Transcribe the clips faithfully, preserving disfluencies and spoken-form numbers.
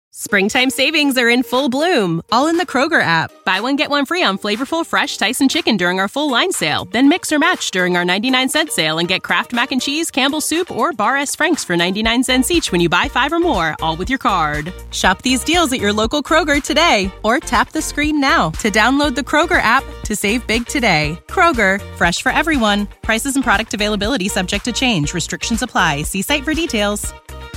Springtime savings are in full bloom, all in the Kroger app. Buy one, get one free on flavorful, fresh Tyson chicken during our full line sale. Then mix or match during our ninety-nine cent sale and get Kraft Mac and Cheese, Campbell's Soup, or Bar S. Frank's for ninety-nine cents each when you buy five or more, all with your card. Shop these deals at your local Kroger today, or tap the screen now to download the Kroger app to save big today. Kroger, fresh for everyone. Prices and product availability subject to change. Restrictions apply. See site for details.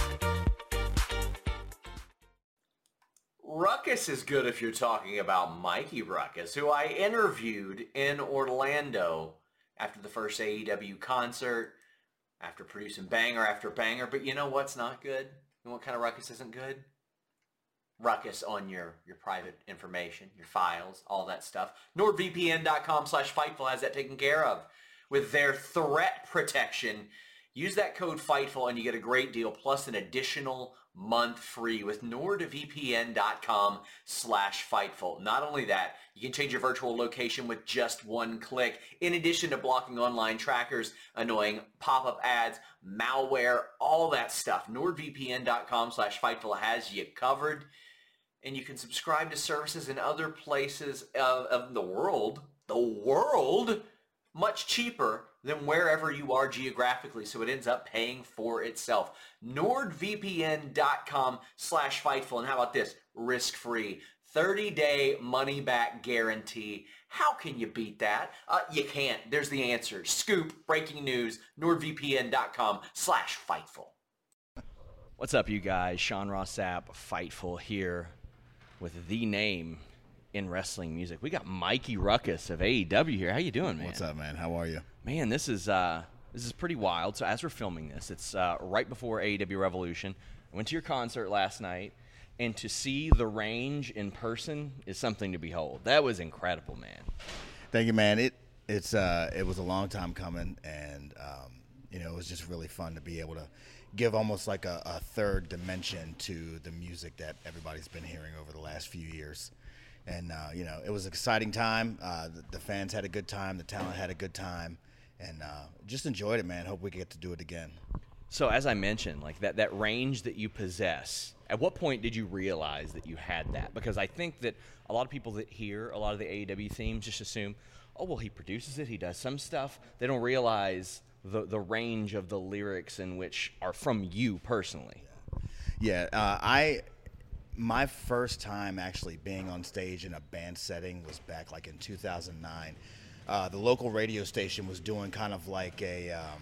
Ruckus is good if you're talking about Mikey Ruckus, who I interviewed in Orlando after the first A E W concert, after producing banger after banger. But you know what's not good? You know what kind of ruckus isn't good? Ruckus on your, your private information, your files, all that stuff. NordVPN.com slash Fightful has that taken care of. With their threat protection, use that code Fightful and you get a great deal, plus an additional month free with NordVPN.com slash Fightful. Not only that, you can change your virtual location with just one click. In addition to blocking online trackers, annoying pop-up ads, malware, all that stuff. NordVPN.com slash Fightful has you covered. And you can subscribe to services in other places of, of the world, the world, much cheaper than wherever you are geographically, so it ends up paying for itself. NordVPN.com slash Fightful. And how about this? Risk-free. thirty-day money-back guarantee. How can you beat that? Uh, you can't. There's the answer. Scoop, breaking news, NordVPN.com slash Fightful. What's up, you guys? Sean Ross Sapp, Fightful here with the name in wrestling music. We got Mikey Ruckus of A E W here. How you doing, man? What's up, man? How are you? Man, this is uh, this is pretty wild. So as we're filming this, it's uh, right before A E W Revolution. I went to your concert last night, and to see the Range in person is something to behold. That was incredible, man. Thank you, man. It it's uh, it was a long time coming, and um, you know, it was just really fun to be able to give almost like a, a third dimension to the music that everybody's been hearing over the last few years. And, uh, you know, it was an exciting time. Uh, the, the fans had a good time. The talent had a good time. And uh, just enjoyed it, man. Hope we get to do it again. So as I mentioned, like that, that range that you possess, at what point did you realize that you had that? Because I think that a lot of people that hear a lot of the A E W themes just assume, oh, well, he produces it. He does some stuff. They don't realize the, the range of the lyrics in which are from you personally. Yeah, uh, I... My first time actually being on stage in a band setting was back like in two thousand nine. Uh, the local radio station was doing kind of like a um,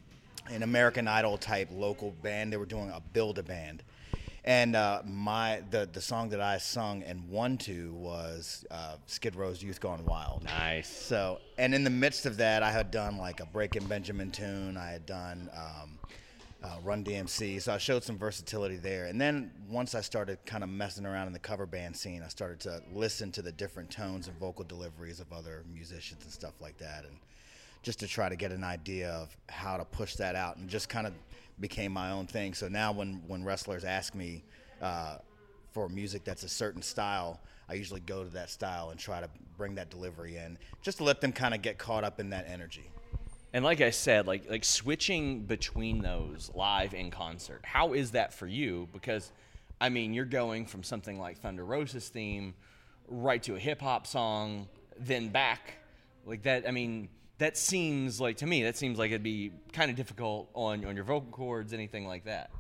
an American Idol type local band. They were doing a build-a-band. And uh, my the, the song that I sung and won to was uh, Skid Row's Youth Gone Wild. Nice. So, and in the midst of that, I had done like a Breaking Benjamin tune. I had done... Um, Uh, Run D M C, so I showed some versatility there. And then once I started kind of messing around in the cover band scene, I started to listen to the different tones and vocal deliveries of other musicians and stuff like that, and just to try to get an idea of how to push that out, and just kind of became my own thing. So now when, when wrestlers ask me uh, for music that's a certain style, I usually go to that style and try to bring that delivery in, just to let them kind of get caught up in that energy. And like I said, like like switching between those live and concert, how is that for you? Because, I mean, you're going from something like Thunder Rosa's theme right to a hip-hop song, then back. Like that, I mean, that seems like, to me, that seems like it'd be kind of difficult on, on your vocal cords, anything like that.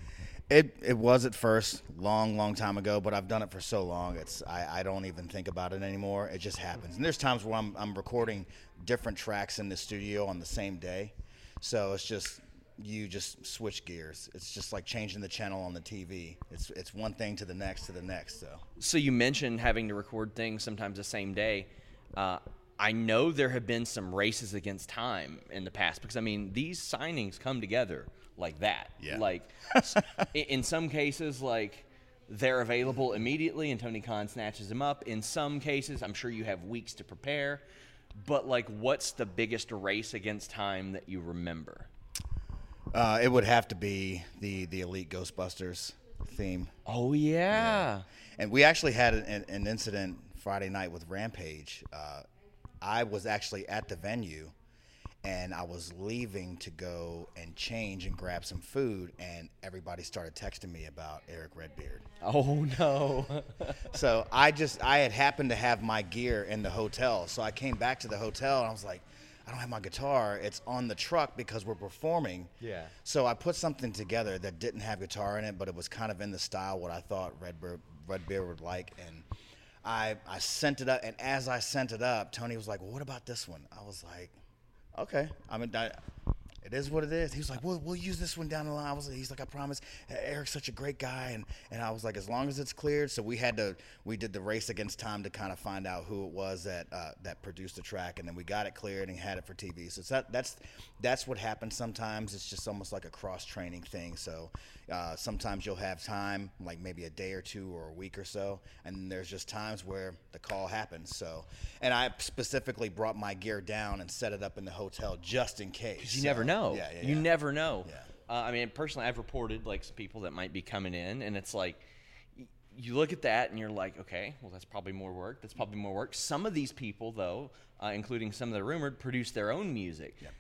It it was at first, long, long time ago, but I've done it for so long, it's I, I don't even think about it anymore. It just happens. And there's times where I'm I'm recording different tracks in the studio on the same day. So it's just, you just switch gears. It's just like changing the channel on the T V. It's it's one thing to the next to the next. So, so you mentioned having to record things sometimes the same day. Uh, I know there have been some races against time in the past because, I mean, these signings come together like that. Yeah. Like, in some cases, like, they're available immediately and Tony Khan snatches them up. In some cases, I'm sure you have weeks to prepare. But, like, what's the biggest race against time that you remember? Uh, it would have to be the, the Elite Ghostbusters theme. Oh, yeah. yeah. And we actually had an, an incident Friday night with Rampage. Uh, I was actually at the venue, and I was leaving to go and change and grab some food, and everybody started texting me about Eric Redbeard. Oh no. So I just, I had happened to have my gear in the hotel. So I came back to the hotel and I was like, I don't have my guitar. It's on the truck because we're performing. Yeah. So I put something together that didn't have guitar in it, but it was kind of in the style what I thought Redbeard, Redbeard would like. And I, I sent it up. And as I sent it up, Tony was like, well, what about this one? I was like, okay. I mean, I, it is what it is. He was like, we'll, we'll use this one down the line. I was like, he's like, I promise. Eric's such a great guy. And, and I was like, as long as it's cleared. So we had to, we did the race against time to kind of find out who it was that uh, that produced the track. And then we got it cleared and had it for T V. So it's that, that's that's what happens sometimes. It's just almost like a cross-training thing. So uh, sometimes you'll have time, like maybe a day or two or a week or so. And there's just times where the call happens. So, and I specifically brought my gear down and set it up in the hotel just in case. Because you So, never know. Yeah, yeah, you yeah. never know. Yeah. Uh, I mean, personally, I've reported like some people that might be coming in, and it's like y- you look at that and you're like, okay, well, that's probably more work. That's probably more work. Some of these people, though, uh, including some that are rumored, produce their own music. Yeah.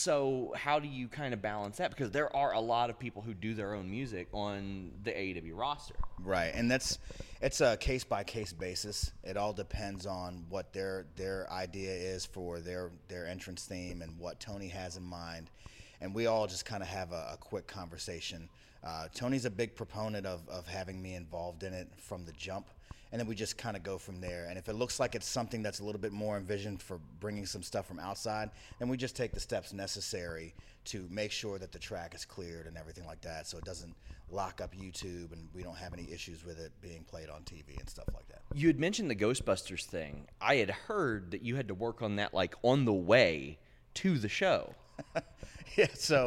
So how do you kind of balance that? Because there are a lot of people who do their own music on the A E W roster. Right, and that's it's a case by case basis. It all depends on what their their idea is for their their entrance theme and what Tony has in mind, and we all just kind of have a, a quick conversation. Uh, Tony's a big proponent of of having me involved in it from the jump, and then we just kind of go from there. And if it looks like it's something that's a little bit more envisioned for bringing some stuff from outside, then we just take the steps necessary to make sure that the track is cleared and everything like that, so it doesn't lock up YouTube and we don't have any issues with it being played on T V and stuff like that. You had mentioned the Ghostbusters thing. I had heard that you had to work on that like on the way to the show. Yeah, so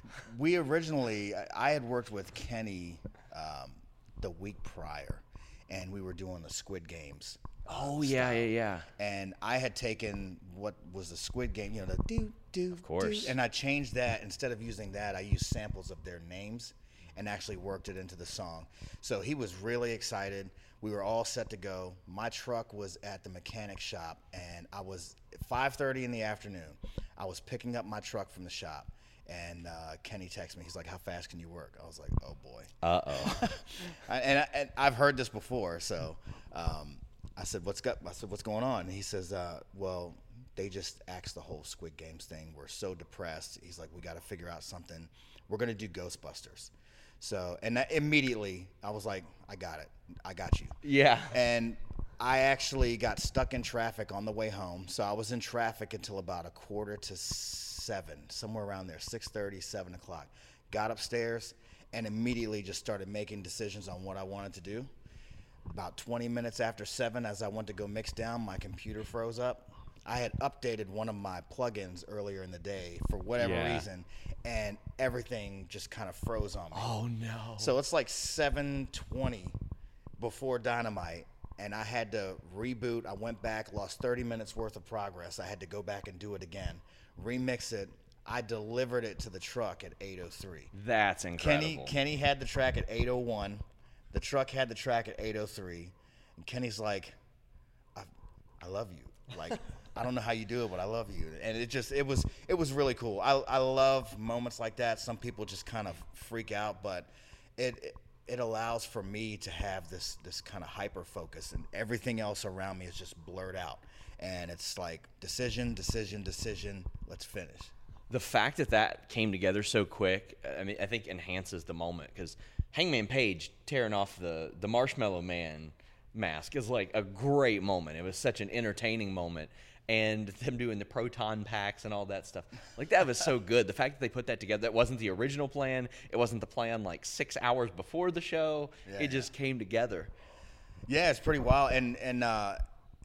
we originally, I had worked with Kenny um, the week prior, and we were doing the Squid Games. Oh, yeah, yeah, yeah. And I had taken what was the Squid Game, you know, the do, do, Of course. do, and I changed that. Instead of using that, I used samples of their names and actually worked it into the song. So he was really excited. We were all set to go. My truck was at the mechanic shop, and I was at five thirty in the afternoon. I was picking up my truck from the shop, and uh, Kenny texted me. He's like, how fast can you work? I was like, oh, boy. Uh-oh. and, I, and I've heard this before, so um, I said, what's got, I said, what's going on? And he says, uh, well, they just axed the whole Squid Games thing. We're so depressed. He's like, we got to figure out something. We're going to do Ghostbusters. So, and that immediately I was like, I got it. I got you. Yeah. And I actually got stuck in traffic on the way home. So I was in traffic until about a quarter to seven, somewhere around there, six thirty, seven o'clock. Got upstairs and immediately just started making decisions on what I wanted to do. About twenty minutes after seven, as I went to go mix down, my computer froze up. I had updated one of my plugins earlier in the day for whatever Yeah. reason, and everything just kind of froze on me. Oh, no. So it's like seven twenty before Dynamite, and I had to reboot. I went back, lost thirty minutes worth of progress. I had to go back and do it again, remix it. I delivered it to the truck at eight oh three. That's incredible. Kenny Kenny had the track at eight oh one. The truck had the track at eight oh three. And Kenny's like, I, I love you. Like, I don't know how you do it, but I love you. And it just, it was, it was really cool. I, I love moments like that. Some people just kind of freak out, but it, it, it allows for me to have this, this kind of hyper focus, and everything else around me is just blurred out. And it's like decision, decision, decision. Let's finish. The fact that that came together so quick, I mean, I think enhances the moment, because Hangman Page tearing off the, the Marshmallow Man mask is like a great moment. It was such an entertaining moment. And them doing the proton packs and all that stuff. Like, that was so good. The fact that they put that together, that wasn't the original plan. It wasn't the plan like six hours before the show. Yeah, it just came together. Yeah, it's pretty wild. And, and, uh,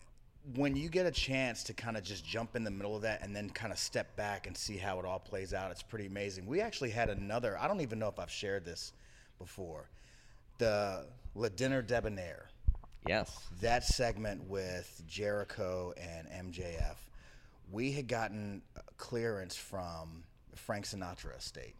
when you get a chance to kind of just jump in the middle of that and then kind of step back and see how it all plays out, it's pretty amazing. We actually had another, I don't even know if I've shared this before, the Le Dinner Debonair. Yes. That segment with Jericho and M J F, we had gotten clearance from Frank Sinatra estate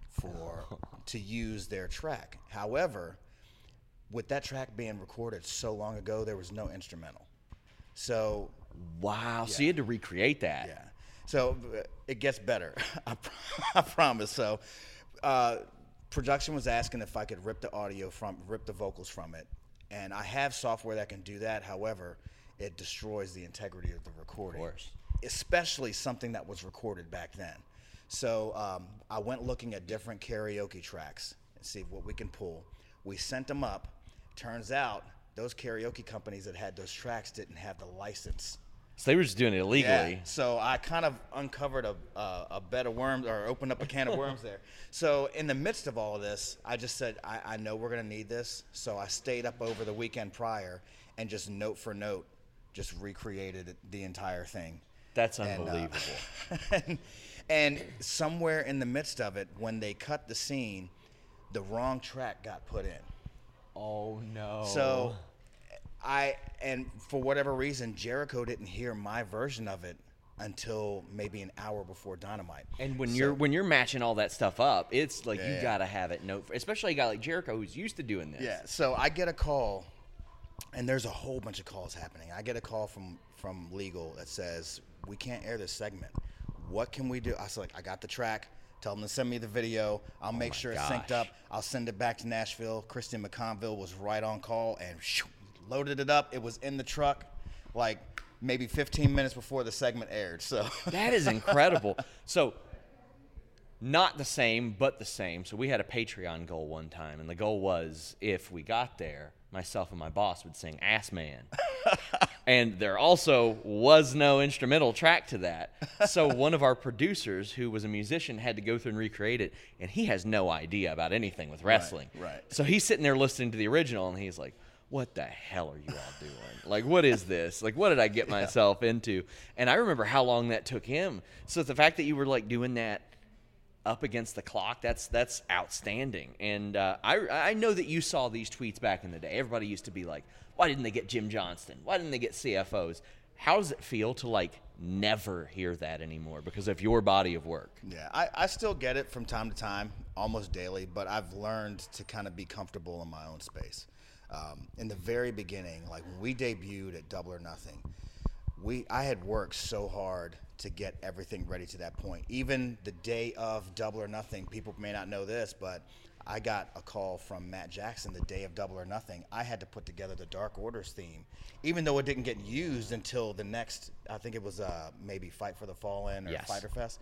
for to use their track. However, with that track being recorded so long ago, there was no instrumental. So Wow. So Yeah. you had to recreate that. yeah. So uh, it gets better. I, pr- I promise. So uh, production was asking if I could rip the audio from, rip the vocals from it. And I have software that can do that. However, it destroys the integrity of the recording. Of course. Especially something that was recorded back then. So um, I went looking at different karaoke tracks and see what we can pull. We sent them up. Turns out those karaoke companies that had those tracks didn't have the license. So they were just doing it illegally. Yeah. So I kind of uncovered a, a, a bed of worms, or opened up a can of worms there. So in the midst of all of this, I just said, I, I know we're going to need this. So I stayed up over the weekend prior and just note for note, just recreated the entire thing. That's And, uh, unbelievable. and, and somewhere in the midst of it, when they cut the scene, the wrong track got put in. Oh, no. So I, and for whatever reason, Jericho didn't hear my version of it until maybe an hour before Dynamite. And when So- you're when you're matching all that stuff up, it's like Yeah, you yeah. gotta have it note, especially a guy like Jericho who's used to doing this. Yeah, so I get a call, and there's a whole bunch of calls happening. I get a call from, from legal that says, we can't air this segment. What can we do? I was like, I got the track. Tell them to send me the video. I'll make my sure it's synced gosh. up. I'll send it back to Nashville. Christian McConville was right on call and shoo, loaded it up. It was in the truck like maybe fifteen minutes before the segment aired. So That is incredible. So, not the same, but the same. So we had a Patreon goal one time, and the goal was if we got there, myself and my boss would sing Ass Man. And there also was no instrumental track to that. So one of our producers, who was a musician, had to go through and recreate it, and he has no idea about anything with wrestling. right. So he's sitting there listening to the original, and he's like, what the hell are you all doing? Like, what is this? Like, what did I get myself into? And I remember how long that took him. So the fact that you were, like, doing that up against the clock, that's that's outstanding. And uh, I I know that you saw these tweets back in the day. Everybody used to be like, why didn't they get Jim Johnston? Why didn't they get C F Os? How does it feel to, like, never hear that anymore because of your body of work? yeah, I, I still get it from time to time, almost daily, but I've learned to kind of be comfortable in my own space. Um, in the very beginning, like when we debuted at Double or Nothing, we I had worked so hard to get everything ready to that point. Even the day of Double or Nothing, people may not know this, but I got a call from Matt Jackson the day of Double or Nothing. I had to put together the Dark Orders theme, even though it didn't get used until the next, I think it was uh, maybe Fight for the Fallen or Yes. Fighter Fest.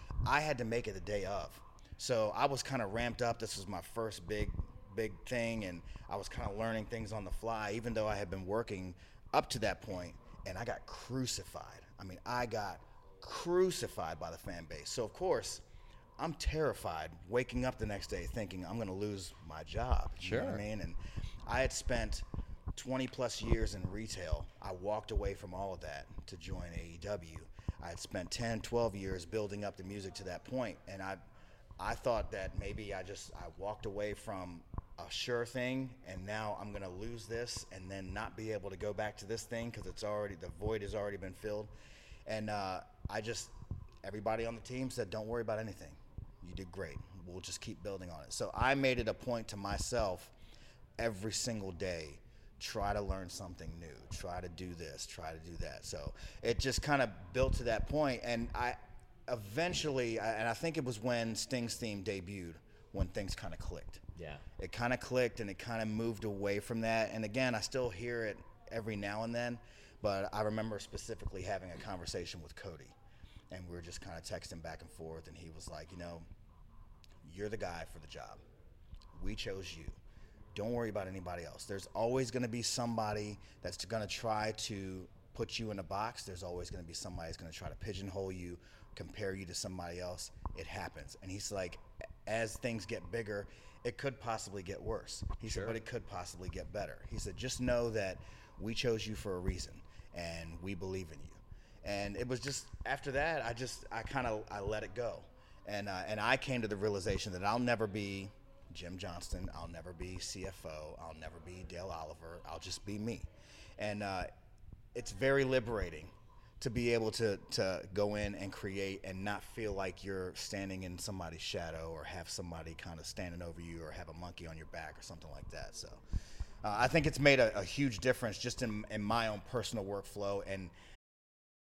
I had to make it the day of. So I was kind of ramped up. This was my first big big thing, and I was kind of learning things on the fly, even though I had been working up to that point, and I got crucified. I mean, I got crucified by the fan base. So, of course, I'm terrified waking up the next day thinking I'm going to lose my job. You know what I Sure. mean? And I had spent twenty plus years in retail. I walked away from all of that to join A E W. I had spent ten, twelve years building up the music to that point, and I I thought that maybe I just I walked away from a sure thing, and now I'm gonna lose this and then not be able to go back to this thing because it's already, the void has already been filled. And uh, I just, everybody on the team said, don't worry about anything. You did great. We'll just keep building on it. So I made it a point to myself every single day, try to learn something new, try to do this, try to do that. So it just kind of built to that point, and I eventually, and I think it was when Sting's theme debuted, when things kind of clicked. Yeah. It kind of clicked, and it kind of moved away from that. And again, I still hear it every now and then, but I remember specifically having a conversation with Cody, and we were just kind of texting back and forth, and he was like, you know, you're the guy for the job. We chose you. Don't worry about anybody else. There's always going to be somebody that's going to try to put you in a box. There's always going to be somebody that's going to try to pigeonhole you, compare you to somebody else. It happens. And he's like, as things get bigger, it could possibly get worse. He Sure. said, but it could possibly get better. He said, just know that we chose you for a reason, and we believe in you. And it was just, after that, I just, I kind of, I let it go. And, uh, and I came to the realization that I'll never be Jim Johnston. I'll never be C F O. I'll never be Dale Oliver. I'll just be me. And uh, it's very liberating to be able to, to go in and create and not feel like you're standing in somebody's shadow or have somebody kind of standing over you or have a monkey on your back or something like that. So uh, I think it's made a, a huge difference just in, in my own personal workflow. And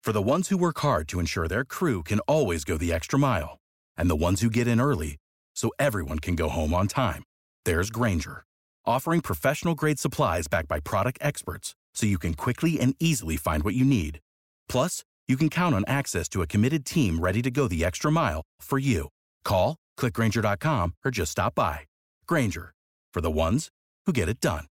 For the ones who work hard to ensure their crew can always go the extra mile, and the ones who get in early so everyone can go home on time, there's Grainger, offering professional-grade supplies backed by product experts so you can quickly and easily find what you need. Plus, you can count on access to a committed team ready to go the extra mile for you. Call, click Grainger dot com, or just stop by. Grainger, for the ones who get it done.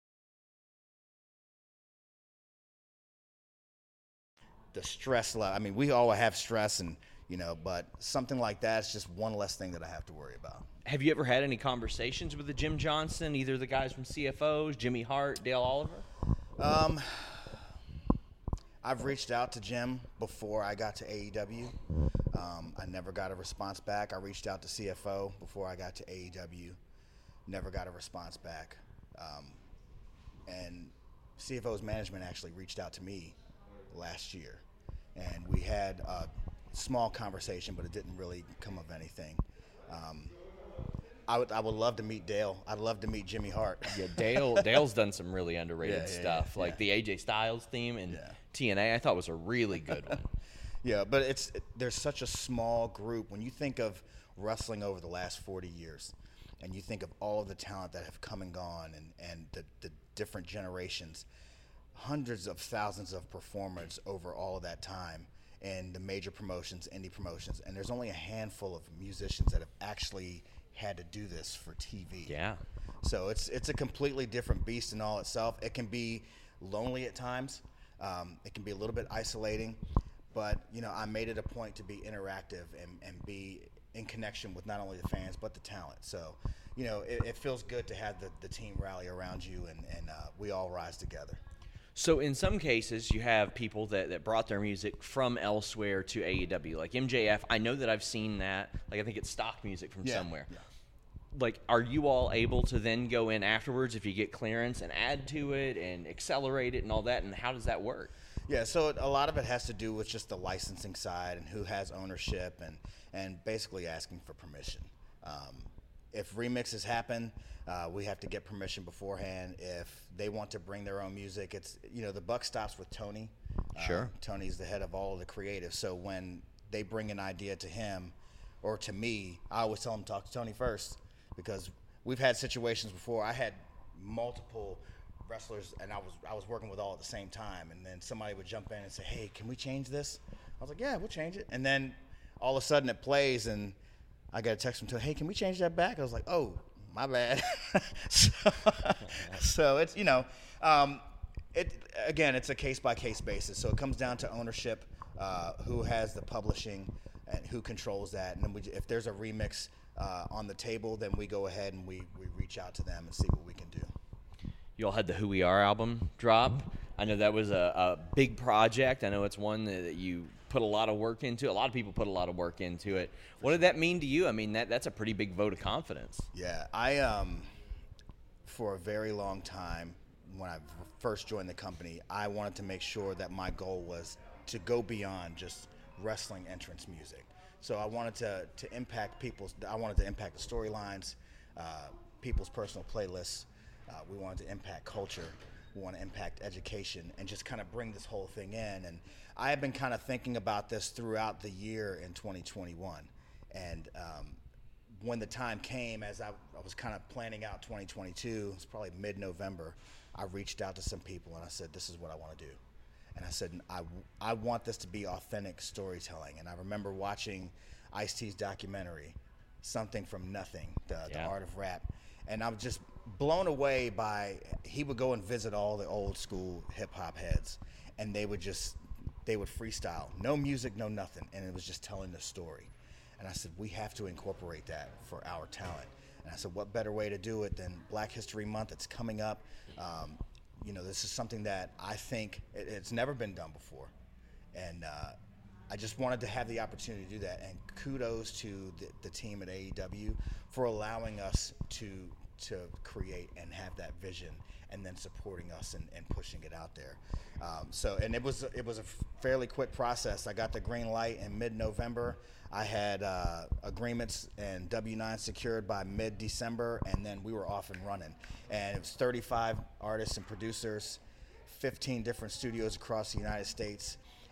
The stress level. I mean, we all have stress, and you know, but something like that is just one less thing that I have to worry about. Have you ever had any conversations with the Jim Johnston, either the guys from C F Os, Jimmy Hart, Dale Oliver? Um, I've reached out to Jim before I got to A E W. Um, I never got a response back. I reached out to C F O before I got to A E W. Never got a response back. Um, and C F O's management actually reached out to me last year, and we had a small conversation, but it didn't really come of anything. Um, I would I would love to meet Dale. I'd love to meet Jimmy Hart. Yeah, Dale Dale's done some really underrated Yeah, yeah, stuff, yeah, like yeah. the A J Styles theme and Yeah. T N A. I thought was a really good one. Yeah, but it's there's such a small group. When you think of wrestling over the last forty years, and you think of all of the talent that have come and gone, and, and the, the different generations, hundreds of thousands of performers over all of that time, and the major promotions, indie promotions, and there's only a handful of musicians that have actually had to do this for T V. Yeah. So it's it's a completely different beast in all itself. It can be lonely at times. Um, it can be a little bit isolating, but you know, I made it a point to be interactive and, and be in connection with not only the fans but the talent. So, you know, it, it feels good to have the, the team rally around you, and, and uh, we all rise together. So in some cases, you have people that, that brought their music from elsewhere to A E W, like M J F. I know that I've seen that. Like, I think it's stock music from Yeah, somewhere. yeah. Like, are you all able to then go in afterwards if you get clearance and add to it and accelerate it and all that? And how does that work? Yeah, so a lot of it has to do with just the licensing side and who has ownership, and, and basically asking for permission. Um, if remixes happen, uh, we have to get permission beforehand. If they want to bring their own music, it's, you know, the buck stops with Tony. Sure. Uh, Tony's the head of all of the creative. So when they bring an idea to him or to me, I always tell them to talk to Tony first, because we've had situations before. I had multiple wrestlers, and I was I was working with all at the same time, and then somebody would jump in and say, hey, can we change this? I was like, yeah, we'll change it. And then all of a sudden it plays, and I got a text from Tony, hey, can we change that back? I was like, oh, my bad. so, so it's, you know, um, it again, it's a case-by-case basis. So it comes down to ownership, uh, who has the publishing, and who controls that. And then we, if there's a remix uh, on the table, then we go ahead and we, we reach out to them and see what we can do. You all had the Who We Are album drop. I know that was a, a big project. I know it's one that you put a lot of work into. A lot of people put a lot of work into it. What did that mean to you? I mean, that that's a pretty big vote of confidence. Yeah, I, um, for a very long time, when I first joined the company, I wanted to make sure that my goal was to go beyond just wrestling entrance music. So I wanted to, to impact people's, I wanted to impact the storylines, uh, people's personal playlists. Uh, we wanted to impact culture. We want to impact education, and just kind of bring this whole thing in. And I have been kind of thinking about this throughout the year in twenty twenty-one. And um, when the time came, as I, I was kind of planning out twenty twenty-two, it's probably mid-November, I reached out to some people and I said, this is what I want to do. And I said, I, I want this to be authentic storytelling. And I remember watching Ice-T's documentary, Something from Nothing, the, Yeah. the Art of Rap. And I was just blown away by, he would go and visit all the old school hip hop heads, and they would just, they would freestyle. No music, no nothing. And it was just telling the story. And I said, we have to incorporate that for our talent. And I said, what better way to do it than Black History Month? It's coming up. Um, you know, this is something that I think it, it's never been done before. And uh, I just wanted to have the opportunity to do that. And kudos to the, the team at A E W for allowing us to to create and have that vision, and then supporting us and, and pushing it out there. Um, so, and it was it was a fairly quick process. I got the green light in mid-November. I had uh, agreements and W nine secured by mid-December, and then we were off and running. And it was thirty-five artists and producers, fifteen different studios across the United States.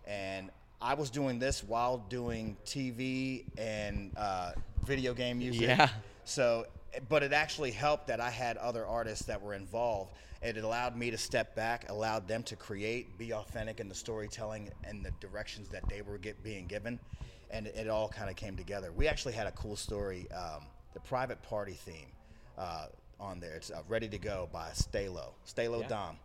And I was doing this while doing T V and uh, video game music. Yeah. So, but it actually helped that I had other artists that were involved. It allowed me to step back, allowed them to create, be authentic in the storytelling and the directions that they were get, being given. And it all kind of came together. We actually had a cool story, um, the Private Party theme uh, on there. It's uh, Ready to Go by Stalo, Stalo Yeah. Dom.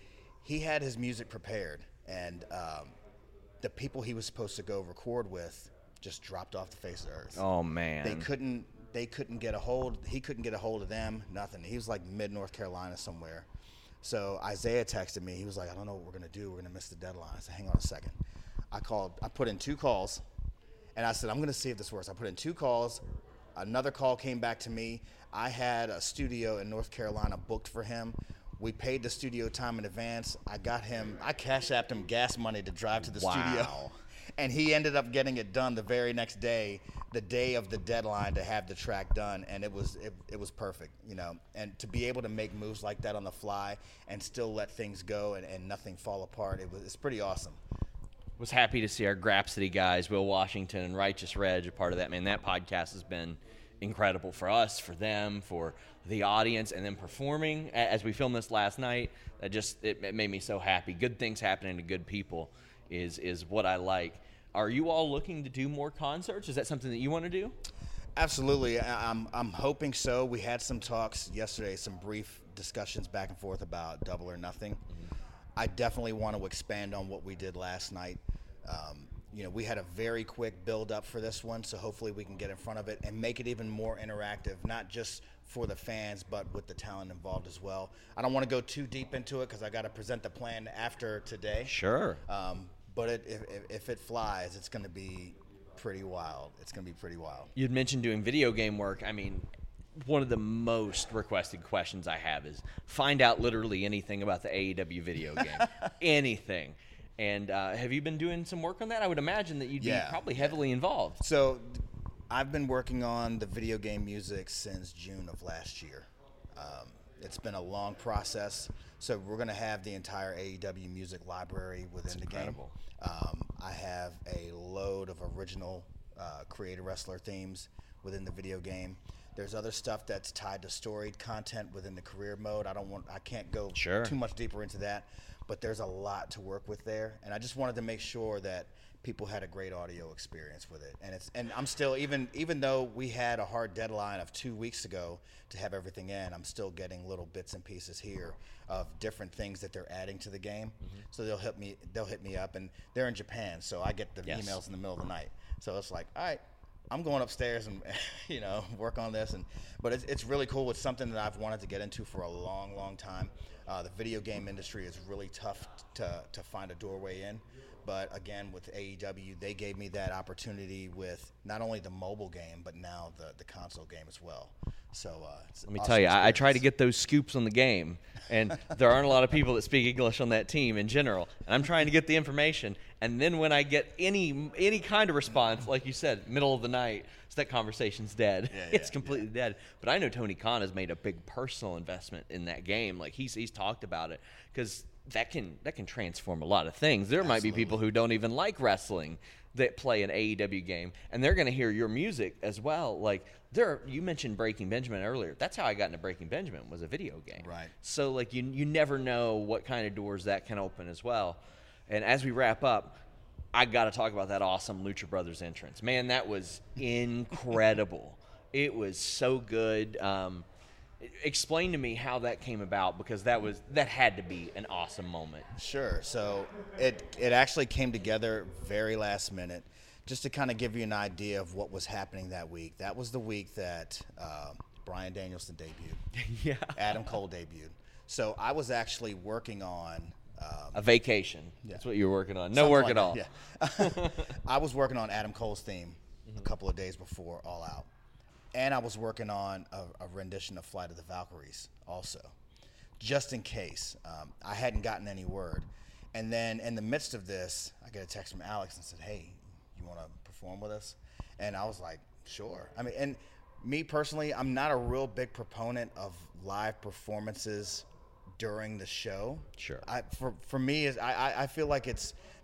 He had his music prepared, and um, the people he was supposed to go record with just dropped off the face of the earth. Oh man. They couldn't. They couldn't get a hold. He couldn't get a hold of them. Nothing. He was like mid North Carolina somewhere. So Isaiah texted me. He was like, "I don't know what we're gonna do. We're gonna miss the deadline." I said, "Hang on a second." I called. I put in two calls, and I said, "I'm gonna see if this works." I put in two calls. Another call came back to me. I had a studio in North Carolina booked for him. We paid the studio time in advance. I got him, I cash apped him gas money to drive to the Wow. studio. And he ended up getting it done the very next day, the day of the deadline to have the track done. And it was it, it was perfect, you know. And to be able to make moves like that on the fly and still let things go and, and nothing fall apart, it was it's pretty awesome. Was happy to see our Grapsody guys, Will Washington and Righteous Reg, a part of that. Man, that podcast has been incredible for us, for them, for the audience, and then performing as we filmed this last night. That just it, it made me so happy. Good things happening to good people is is what I like. Are you all looking to do more concerts? Is that something that you want to do? Absolutely. I- I'm I'm hoping so. We had some talks yesterday, some brief discussions back and forth about Double or Nothing. Mm-hmm. I definitely want to expand on what we did last night. Um, you know, we had a very quick build up for this one, so hopefully we can get in front of it and make it even more interactive, not just for the fans, but with the talent involved as well. I don't want to go too deep into it because I got to present the plan after today. Sure. Um, but it, if, if, if it flies, it's going to be pretty wild. It's going to be pretty wild. You'd mentioned doing video game work. I mean, one of the most requested questions I have is find out literally anything about the A E W video game. Anything. And uh, have you been doing some work on that? I would imagine that you'd Yeah, be probably heavily involved. So I've been working on the video game music since June of last year. Um, it's been a long process. So we're going to have the entire A E W music library within That's the incredible. game. Um, I have a load of original uh, creator wrestler themes within the video game. There's other stuff that's tied to storied content within the career mode. I don't want, I can't go Sure. too much deeper into that, but there's a lot to work with there. And I just wanted to make sure that people had a great audio experience with it. And it's, and I'm still, even, even though we had a hard deadline of two weeks ago to have everything in, I'm still getting little bits and pieces here of different things that they're adding to the game. Mm-hmm. So they'll hit me, they'll hit me up, and they're in Japan. So I get the Yes. emails in the middle of the night. So it's like, all right, I'm going upstairs and, you know, work on this. And but it's, it's really cool. It's something that I've wanted to get into for a long, long time. Uh, the video game industry is really tough to, to find a doorway in. But again, with A E W, they gave me that opportunity with not only the mobile game, but now the, the console game as well. So uh, it's Let me awesome tell you, I, I try to experience. get those scoops on the game, and there aren't a lot of people that speak English on that team in general. And I'm trying to get the information, and then when I get any any kind of response, like you said, middle of the night, so that conversation's dead. Yeah, it's yeah, completely dead. But I know Tony Khan has made a big personal investment in that game. Like he's he's talked about it because that can that can transform a lot of things. There might be Absolutely. people who don't even like wrestling that play an A E W game, and they're going to hear your music as well. Like there, you mentioned Breaking Benjamin earlier. That's how I got into Breaking Benjamin, was a video game. Right. So like you you never know what kind of doors that can open as well. And as we wrap up, I got to talk about that awesome Lucha Brothers entrance. Man, that was incredible. It was so good. Um, explain to me how that came about, because that was that had to be an awesome moment. Sure. So it it actually came together very last minute. Just to kind of give you an idea of what was happening that week. That was the week that uh, Bryan Danielson debuted. Yeah. Adam Cole debuted. So I was actually working on um, A vacation. That's what you were working on. No something work like at all. that, Yeah. I was working on Adam Cole's theme a couple of days before All Out. And I was working on a, a rendition of Flight of the Valkyries also, just in case. Um, I hadn't gotten any word. And then in the midst of this, I get a text from Alex and said, hey, you want to perform with us? And I was like, sure. I mean, and me personally, I'm not a real big proponent of live performances during the show. Sure. I, for, for me, is I, I- I feel like it's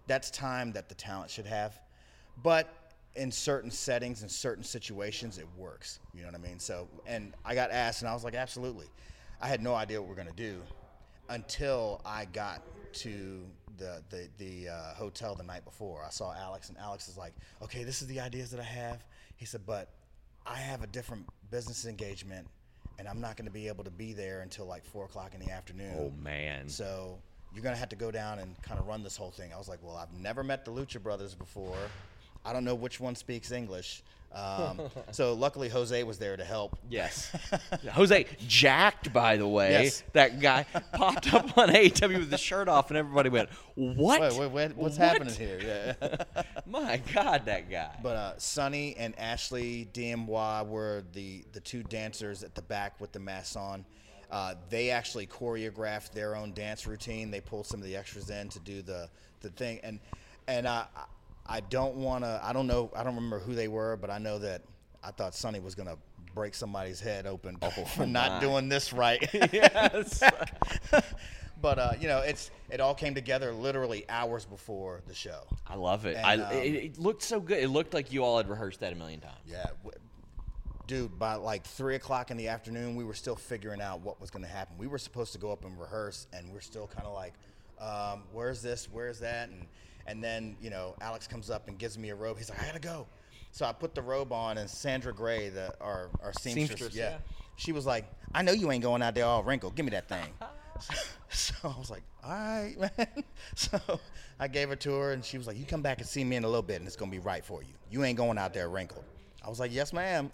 that's time that the talent should have. But in certain settings, in certain situations, it works. You know what I mean? So, and I got asked, and I was like, absolutely. I had no idea what we're going to do until I got to the the, the uh, hotel the night before. I saw Alex, and Alex is like, okay, this is the ideas that I have. He said, but I have a different business engagement, and I'm not going to be able to be there until like four o'clock in the afternoon. Oh, man. So you're going to have to go down and kind of run this whole thing. I was like, well, I've never met the Lucha Brothers before. I don't know which one speaks English. Um, so luckily Jose was there to help. Yes. Jose, jacked, by the way. Yes. That guy popped up on A E W with his shirt off, and everybody went, what? Wait, wait, wait, what's What? happening here? Yeah. My God, that guy. But uh, Sonny and Ashley D M Y were the, the two dancers at the back with the masks on. Uh, they actually choreographed their own dance routine. They pulled some of the extras in to do the, the thing. And, and uh, I don't want to, I don't know, I don't remember who they were, but I know that I thought Sonny was going to break somebody's head open Oh, for not my. doing this right. Yes. But, uh, you know, it's it all came together literally hours before the show. I love it. And, I, um, it. It looked so good. It looked like you all had rehearsed that a million times. Yeah. w- Dude, by like three o'clock in the afternoon, we were still figuring out what was going to happen. We were supposed to go up and rehearse, and we're still kind of like, um, where's this, where's that? And And then, you know, Alex comes up and gives me a robe. He's like, I gotta go. So I put the robe on, and Sandra Gray, the our, our seamstress, Seamstress, yeah, yeah. she was like, I know you ain't going out there all wrinkled. Give me that thing. so, so I was like, all right, man. So I gave her to her, and she was like, you come back and see me in a little bit, and it's gonna be right for you. You ain't going out there wrinkled. I was like, yes, ma'am.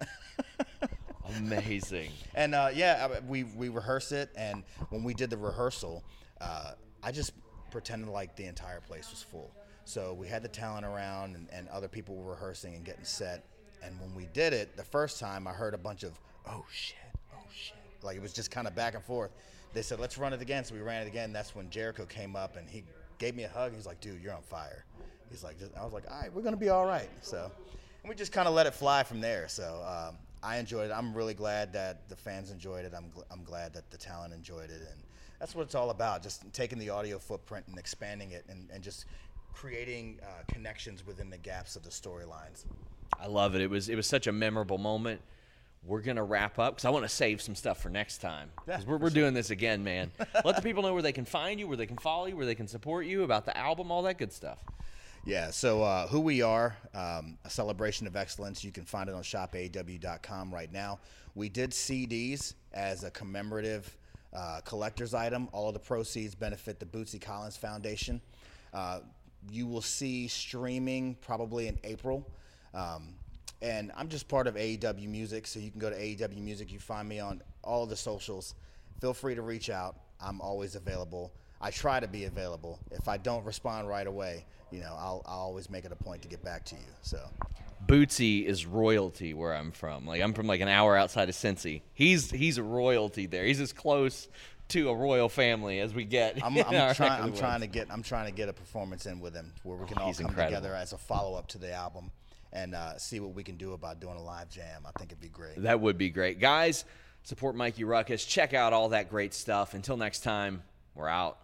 Amazing. And uh, yeah, I- we we rehearsed it, and when we did the rehearsal, uh, I just pretended like the entire place was full. So we had the talent around, and, and other people were rehearsing and getting set. And when we did it, the first time I heard a bunch of, oh shit, oh shit. Like it was just kind of back and forth. They said, let's run it again. So we ran it again. That's when Jericho came up, and he gave me a hug. He's like, dude, you're on fire. He's like, I was like, all right, we're going to be all right. So, and we just kind of let it fly from there. So um, I enjoyed it. I'm really glad that the fans enjoyed it. I'm, gl- I'm glad that the talent enjoyed it. And that's what it's all about, just taking the audio footprint and expanding it, and, and just creating uh, connections within the gaps of the storylines. I love it. It was it was such a memorable moment. We're going to wrap up because I want to save some stuff for next time. Because Yeah, we're, for we're sure. doing this again, man. Let the people know where they can find you, where they can follow you, where they can support you, about the album, all that good stuff. Yeah, so uh, Who We Are, um, a celebration of excellence. You can find it on shop A E W dot com right now. We did C Ds as a commemorative uh, collector's item. All of the proceeds benefit the Bootsy Collins Foundation. Uh, you will see streaming probably in April. Um, and I'm just part of A E W Music, so you can go to A E W Music. You find me on all of the socials. Feel free to reach out. I'm always available. I try to be available. If I don't respond right away, you know, I'll, I'll always make it a point to get back to you. So, Bootsy is royalty where I'm from. Like I'm from like an hour outside of Cincy. He's he's a royalty there. He's as close to a royal family as we get. I'm, in I'm our trying. neck of I'm the trying woods. to get. I'm trying to get a performance in with him where we can Oh, all he's come incredible. together as a follow up to the album and uh, see what we can do about doing a live jam. I think it'd be great. That would be great. Guys, support Mikey Ruckus. Check out all that great stuff. Until next time, we're out.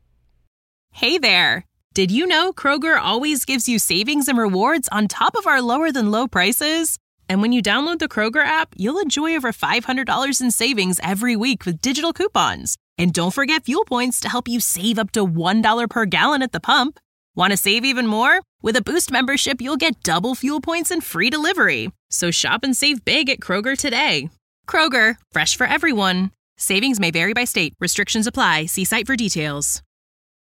Hey there! Did you know Kroger always gives you savings and rewards on top of our lower than low prices? And when you download the Kroger app, you'll enjoy over five hundred dollars in savings every week with digital coupons. And don't forget fuel points to help you save up to one dollar per gallon at the pump. Want to save even more? With a Boost membership, you'll get double fuel points and free delivery. So shop and save big at Kroger today. Kroger, fresh for everyone. Savings may vary by state. Restrictions apply. See site for details.